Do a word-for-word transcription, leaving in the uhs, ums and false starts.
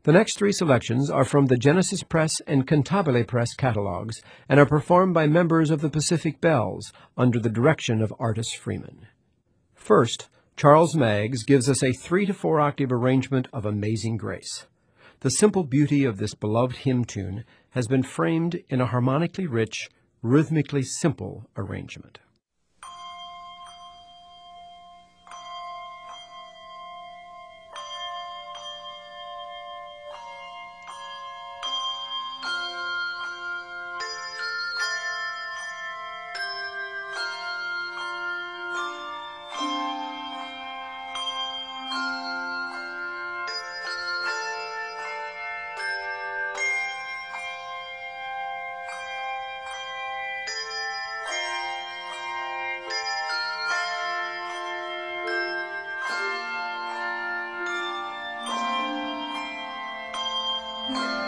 The next three selections are from the Genesis Press and Cantabile Press catalogs and are performed by members of the Pacific Bells under the direction of Artis Freeman. First, Charles Maggs gives us a three to four octave arrangement of Amazing Grace. The simple beauty of this beloved hymn tune has been framed in a harmonically rich, rhythmically simple arrangement. Thank you.